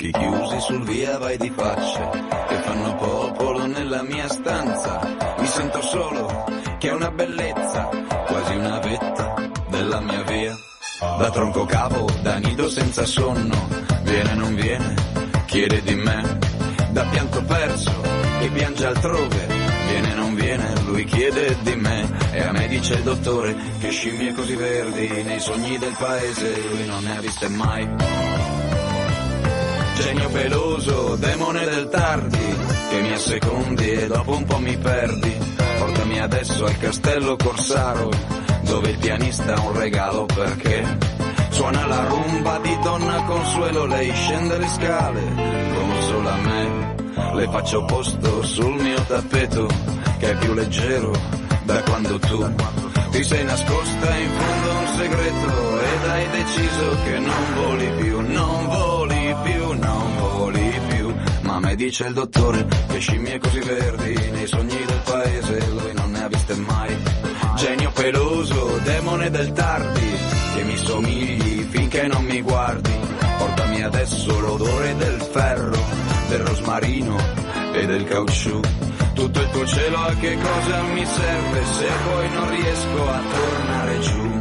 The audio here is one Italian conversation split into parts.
occhi chiusi sul via vai di facce che fanno popolo nella mia stanza. Mi sento solo, che è una bellezza, quasi una vetta della mia via. Da tronco cavo, da nido senza sonno, viene non viene, chiede di me. Da pianto perso, che piange altrove, viene non viene, lui chiede di me. E a me dice il dottore che scimmie così verdi nei sogni del paese lui non ne ha viste mai. Genio peloso, demone del tardi, che mi assecondi e dopo un po' mi perdi. Portami adesso al castello Corsaro, dove il pianista ha un regalo perché suona la rumba di Donna Consuelo. Lei scende le scale come solo a me, le faccio posto sul mio tappeto che è più leggero da quando tu ti sei nascosta in fondo a un segreto ed hai deciso che non voli più, non voli più, non voli più. Ma me dice il dottore che scimmie così verdi nei sogni del paese lui non ne ha viste mai. Genio peloso, demone del tardi, che mi somigli finché non mi guardi. Portami adesso l'odore del ferro, del rosmarino e del caucciù. Tutto il tuo cielo a che cosa mi serve se poi non riesco a tornare giù.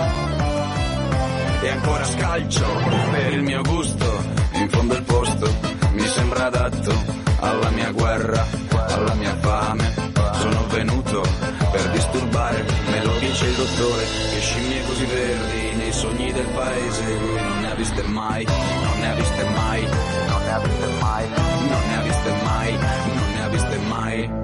E ancora scalcio per il mio gusto, in fondo il posto mi sembra adatto alla mia guerra, alla mia fame. Sono venuto per disturbare, me lo dice il dottore, che scimmie così verdi nei sogni del paese lui non ne ha viste mai, non ne ha viste mai, non ne ha viste mai, non ne ha viste mai, non ne ha viste mai.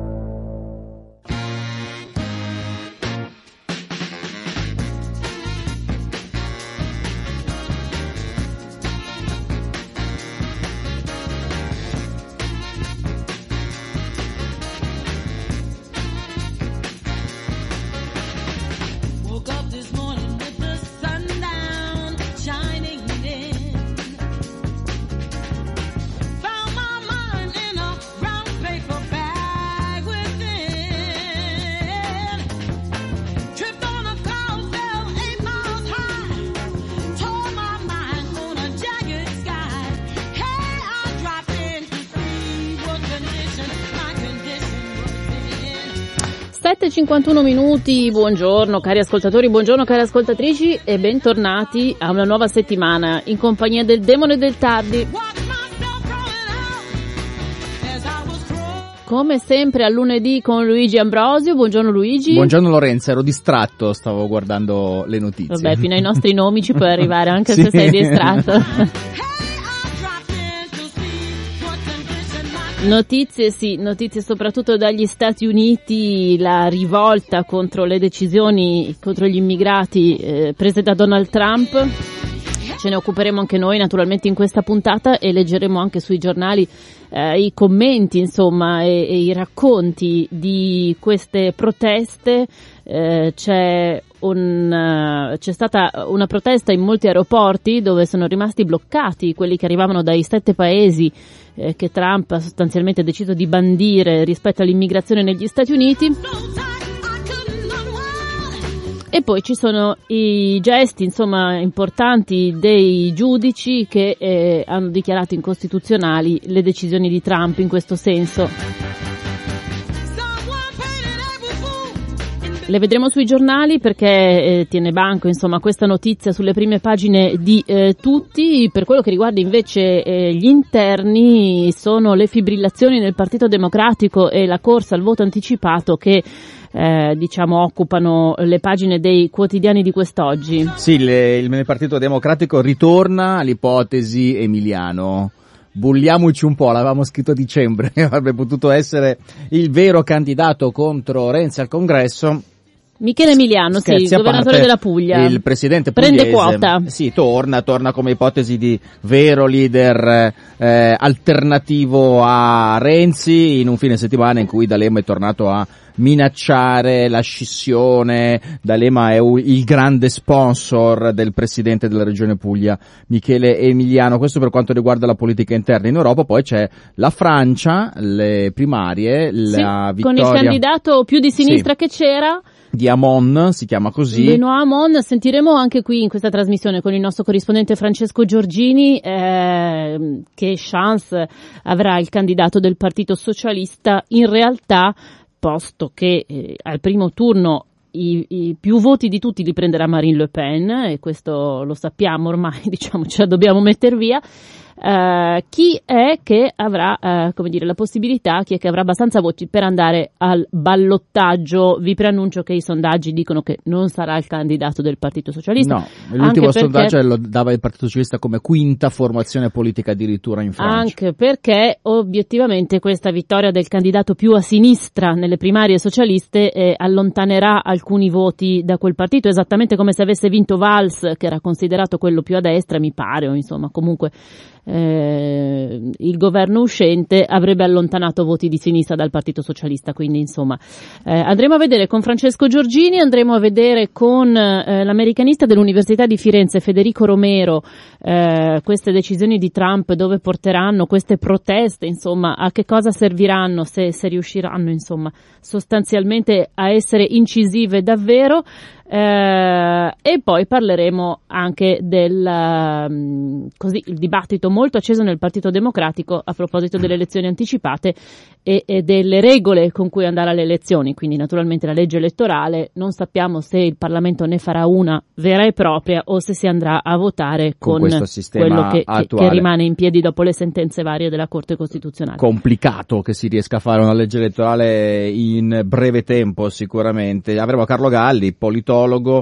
e 51 minuti, buongiorno cari ascoltatori, buongiorno cari ascoltatrici e bentornati a una nuova settimana in compagnia del demone del tardi. Come sempre a lunedì con Luigi Ambrosio. Buongiorno Luigi. Buongiorno Lorenza, ero distratto, stavo guardando le notizie. Vabbè, fino ai nostri nomi ci puoi arrivare anche se sei distratto. Notizie soprattutto dagli Stati Uniti, la rivolta contro le decisioni contro gli immigrati prese da Donald Trump. Ce ne occuperemo anche noi naturalmente in questa puntata e leggeremo anche sui giornali i commenti insomma e i racconti di queste proteste. C'è stata una protesta in molti aeroporti dove sono rimasti bloccati quelli che arrivavano dai 7 paesi che Trump ha sostanzialmente deciso di bandire rispetto all'immigrazione negli Stati Uniti. E poi ci sono i gesti, insomma, importanti dei giudici che hanno dichiarato incostituzionali le decisioni di Trump in questo senso. Le vedremo sui giornali perché tiene banco, insomma, questa notizia sulle prime pagine di tutti. Per quello che riguarda invece gli interni, sono le fibrillazioni nel Partito Democratico e la corsa al voto anticipato che occupano le pagine dei quotidiani di quest'oggi. Sì, nel Partito Democratico ritorna l'ipotesi Emiliano. Bulliamoci un po', l'avevamo scritto a dicembre, avrebbe potuto essere il vero candidato contro Renzi al Congresso. Michele Emiliano, sì, governatore della Puglia. Il presidente pugliese. Prende quota. Sì, torna come ipotesi di vero leader alternativo a Renzi in un fine settimana in cui D'Alema è tornato a minacciare la scissione. D'Alema è il grande sponsor del presidente della regione Puglia, Michele Emiliano. Questo per quanto riguarda la politica interna. In Europa poi c'è la Francia, le primarie, la vittoria. Con il candidato più di sinistra che c'era, di Hamon, si chiama così. Benoît Hamon, sentiremo anche qui in questa trasmissione con il nostro corrispondente Francesco Giorgini che chance avrà il candidato del Partito Socialista. In realtà, posto che al primo turno i più voti di tutti li prenderà Marine Le Pen, e questo lo sappiamo ormai, diciamo, ce la dobbiamo metter via. Chi è che avrà la possibilità, chi è che avrà abbastanza voti per andare al ballottaggio? Vi preannuncio che i sondaggi dicono che non sarà il candidato del Partito Socialista. No, l'ultimo sondaggio lo dava il Partito Socialista come quinta formazione politica addirittura in Francia. Anche perché obiettivamente questa vittoria del candidato più a sinistra nelle primarie socialiste allontanerà alcuni voti da quel partito, esattamente come se avesse vinto Valls, che era considerato quello più a destra, mi pare, o insomma comunque il governo uscente avrebbe allontanato voti di sinistra dal Partito Socialista. Quindi insomma andremo a vedere con Francesco Giorgini, andremo a vedere con l'americanista dell'Università di Firenze Federico Romero queste decisioni di Trump, dove porteranno queste proteste, insomma a che cosa serviranno, se riusciranno insomma sostanzialmente a essere incisive davvero. E poi parleremo anche del il dibattito molto acceso nel Partito Democratico a proposito delle elezioni anticipate e delle regole con cui andare alle elezioni. Quindi naturalmente la legge elettorale, non sappiamo se il Parlamento ne farà una vera e propria o se si andrà a votare con questo sistema quello che rimane in piedi dopo le sentenze varie della Corte Costituzionale. Complicato che si riesca a fare una legge elettorale in breve tempo sicuramente. Avremo Carlo Galli, politologo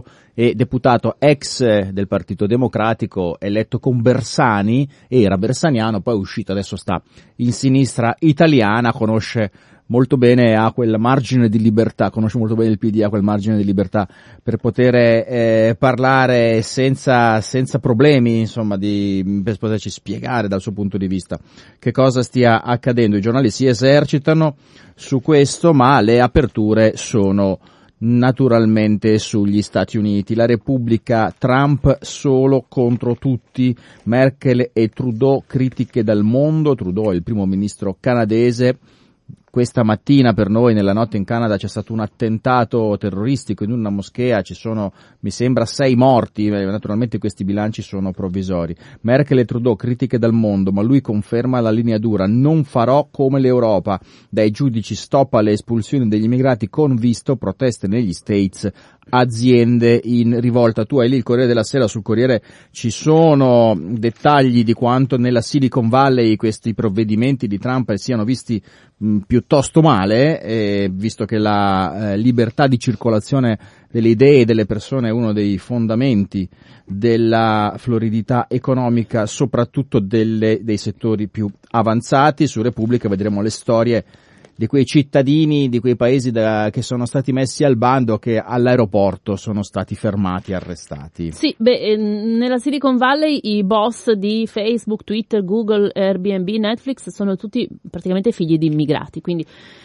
e deputato ex del Partito Democratico, eletto con Bersani, era bersaniano, poi è uscito, adesso sta in sinistra italiana, conosce molto bene, ha quel margine di libertà, conosce molto bene il PD, ha quel margine di libertà per poter parlare senza problemi, insomma, per poterci spiegare dal suo punto di vista che cosa stia accadendo. I giornali si esercitano su questo, ma le aperture sono naturalmente sugli Stati Uniti. La Repubblica, Trump solo contro tutti, Merkel e Trudeau critiche dal mondo. Trudeau è il primo ministro canadese. Questa mattina per noi nella notte in Canada c'è stato un attentato terroristico in una moschea, ci sono mi sembra 6 morti, naturalmente questi bilanci sono provvisori. Merkel e Trudeau critiche dal mondo, ma lui conferma la linea dura: non farò come l'Europa, dai giudici stop alle espulsioni degli immigrati con visto, proteste negli States, aziende in rivolta. Tu hai lì il Corriere della Sera, sul Corriere ci sono dettagli di quanto nella Silicon Valley questi provvedimenti di Trump siano visti piuttosto male, visto che la libertà di circolazione delle idee e delle persone è uno dei fondamenti della floridità economica, soprattutto dei settori più avanzati. Su Repubblica vedremo le storie di quei cittadini di quei paesi che sono stati messi al bando, che all'aeroporto sono stati fermati e arrestati. Sì, nella Silicon Valley i boss di Facebook, Twitter, Google, Airbnb, Netflix sono tutti praticamente figli di immigrati, quindi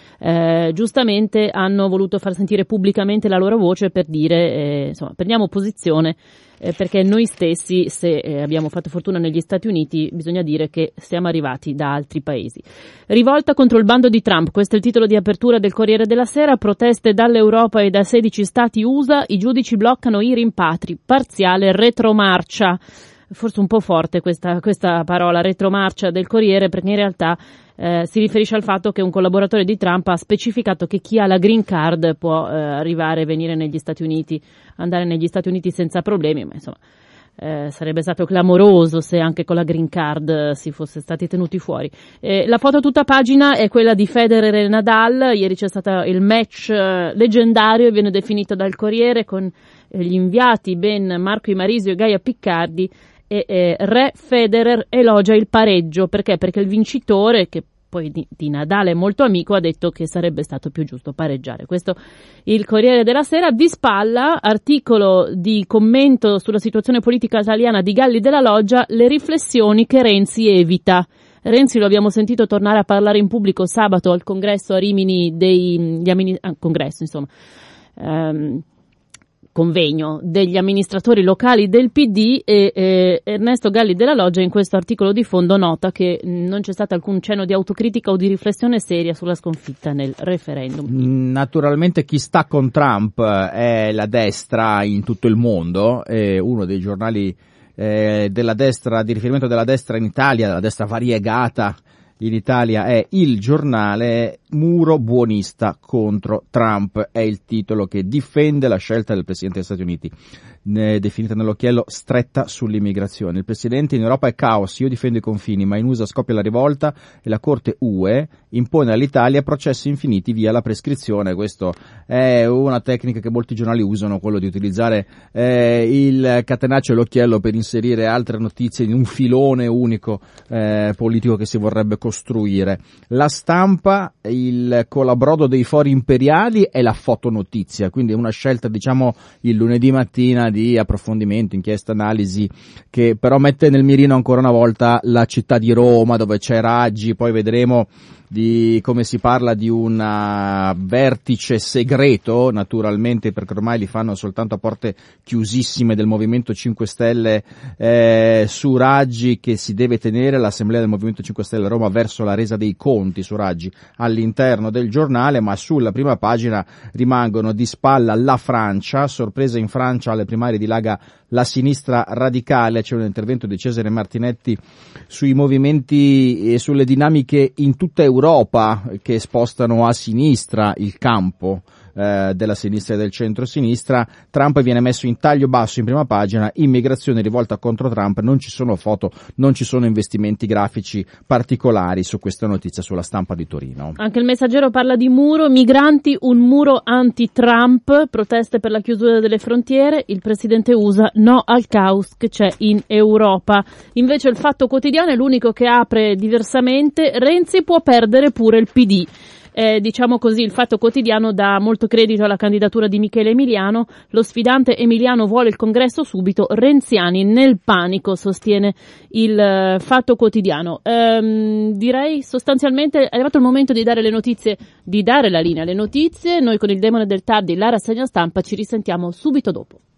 giustamente hanno voluto far sentire pubblicamente la loro voce per dire insomma, prendiamo posizione, perché noi stessi, se abbiamo fatto fortuna negli Stati Uniti, bisogna dire che siamo arrivati da altri paesi. Rivolta contro il bando di Trump, questo è il titolo di apertura del Corriere della Sera. Proteste dall'Europa e da 16 stati USA, i giudici bloccano i rimpatri, parziale retromarcia. Forse un po' forte questa parola, retromarcia, del Corriere, perché in realtà si riferisce al fatto che un collaboratore di Trump ha specificato che chi ha la green card può arrivare e venire negli Stati Uniti, andare negli Stati Uniti senza problemi, ma insomma sarebbe stato clamoroso se anche con la green card si fosse stati tenuti fuori. La foto a tutta pagina è quella di Federer e Nadal. Ieri c'è stato il match leggendario, viene definito dal Corriere, con gli inviati Ben Marco Imarisio e Gaia Piccardi, e Re Federer elogia il pareggio. Perché? Perché il vincitore, che poi di Nadal è molto amico, ha detto che sarebbe stato più giusto pareggiare. Questo il Corriere della Sera. Di spalla, articolo di commento sulla situazione politica italiana di Galli della Loggia, le riflessioni che Renzi evita. Renzi lo abbiamo sentito tornare a parlare in pubblico sabato al congresso a Rimini congresso, insomma, convegno degli amministratori locali del PD e Ernesto Galli della Loggia in questo articolo di fondo nota che non c'è stato alcun cenno di autocritica o di riflessione seria sulla sconfitta nel referendum. Naturalmente chi sta con Trump è la destra in tutto il mondo, è uno dei giornali della destra, di riferimento della destra in Italia, della destra variegata in Italia è Il Giornale. Muro buonista contro Trump è il titolo che difende la scelta del Presidente degli Stati Uniti, definita nell'occhiello stretta sull'immigrazione. Il Presidente: in Europa è caos, io difendo i confini, ma in USA scoppia la rivolta e la Corte UE impone all'Italia processi infiniti via la prescrizione. Questo è una tecnica che molti giornali usano, quello di utilizzare il catenaccio e l'occhiello per inserire altre notizie in un filone unico politico che si vorrebbe costruire. La Stampa, il colabrodo dei fori imperiali è la fotonotizia, quindi è una scelta, diciamo, il lunedì mattina di approfondimento, inchiesta, analisi, che però mette nel mirino ancora una volta la città di Roma, dove c'è Raggi. Poi vedremo di come si parla di un vertice segreto, naturalmente, perché ormai li fanno soltanto a porte chiusissime del Movimento 5 Stelle su Raggi, che si deve tenere l'assemblea del Movimento 5 Stelle a Roma verso la resa dei conti su Raggi all'interno del giornale. Ma sulla prima pagina rimangono di spalla la Francia, sorpresa in Francia alle primarie di Lega la sinistra radicale. C'è un intervento di Cesare Martinetti sui movimenti e sulle dinamiche in tutta Europa che spostano a sinistra il campo della sinistra e del centro-sinistra. Trump viene messo in taglio basso in prima pagina, immigrazione rivolta contro Trump, non ci sono foto, non ci sono investimenti grafici particolari su questa notizia sulla Stampa di Torino. Anche il Messaggero parla di muro, migranti, un muro anti-Trump, proteste per la chiusura delle frontiere, il presidente USA no al caos che c'è in Europa. Invece il Fatto Quotidiano è l'unico che apre diversamente, Renzi può perdere pure il PD. Diciamo così, il Fatto Quotidiano dà molto credito alla candidatura di Michele Emiliano, lo sfidante Emiliano vuole il congresso subito, renziani nel panico, sostiene il Fatto Quotidiano. Direi sostanzialmente è arrivato il momento di dare le notizie, di dare la linea alle notizie. Noi con il Demone del Tardi, la rassegna stampa, ci risentiamo subito dopo.